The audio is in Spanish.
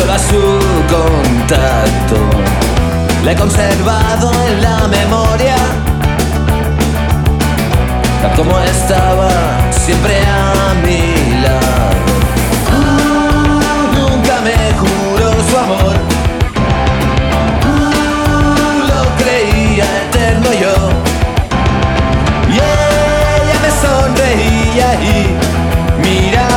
vuelva su contacto. La he conservado en la memoria, tal como estaba siempre a mi lado. Nunca me juró su amor, lo creía eterno yo, y ella me sonreía y miraba